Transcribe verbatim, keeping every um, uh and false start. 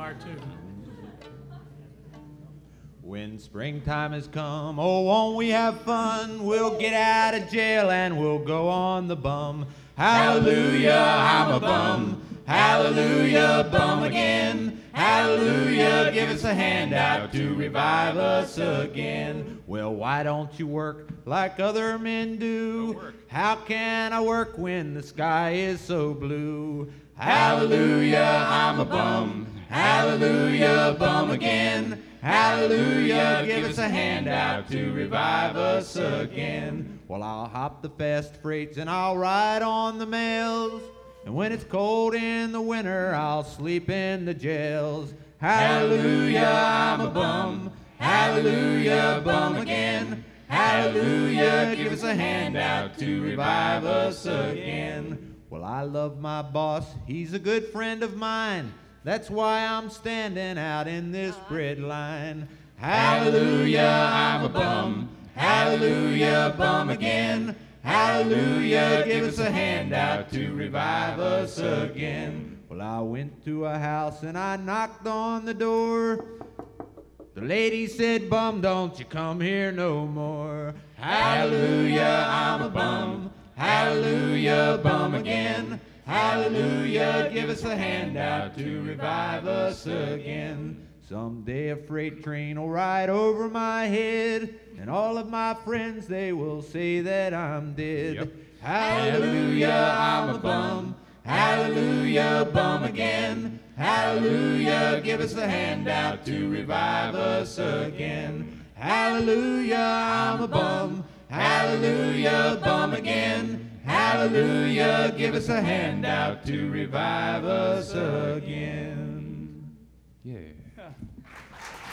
choir too. When springtime has come, oh, won't we have fun? We'll get out of jail and we'll go on the bum. Hallelujah, I'm a bum. Hallelujah, bum again. Hallelujah, give us a handout to revive us again. Well, why don't you work like other men do? How can I work when the sky is so blue? Hallelujah, I'm a bum. Hallelujah, bum again. Hallelujah, give us a handout to revive us again. Well, I'll hop the fast freights and I'll ride on the mails. And when it's cold in the winter, I'll sleep in the jails. Hallelujah, I'm a bum. Hallelujah, bum again. Hallelujah, give us a handout to revive us again. Well, I love my boss, he's a good friend of mine. That's why I'm standing out in this bread line. Hallelujah, I'm a bum. Hallelujah, bum again. Hallelujah, give us a handout to revive us again. Well, I went to a house and I knocked on the door. The lady said, bum, don't you come here no more. Hallelujah, I'm a bum. Hallelujah, bum again. Hallelujah, give us a handout to revive us again. Someday a freight train will ride over my head, and all of my friends, they will say that I'm dead. Yep. Hallelujah, I'm a bum. Hallelujah, bum again. Hallelujah, give us a handout to revive us again. Hallelujah, I'm a bum. Hallelujah, bum again. Hallelujah, give us a handout to revive us again. Yeah.